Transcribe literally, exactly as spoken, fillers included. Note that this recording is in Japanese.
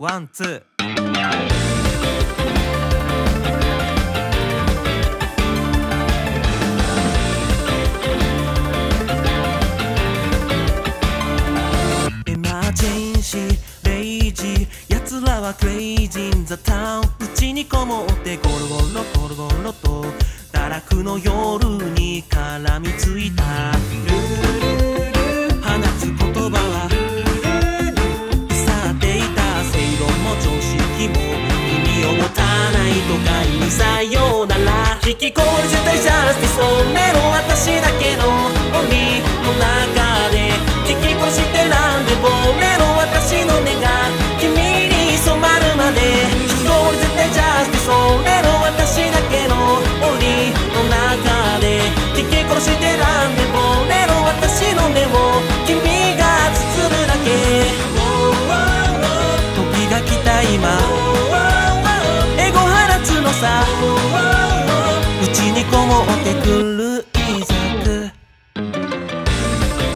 ワンツー。エマージェンシーレイジー、奴らはクレイジーンザタウン。うちにこもってゴロゴロゴロゴロと堕落の夜に絡みついた。ルールル放つ言葉は腐っていた正論も常識も意味を持たない都会にさようなら。引きこもる絶対ジャスティスをめろ私だけの檻の中で引き殺してなんでもめろ私の根が君に染まるまで。引きこもる絶対ジャスティスをめろ私だけの檻の中で引き殺してなんでもめろ私の根を君が包むだけ。時が来た今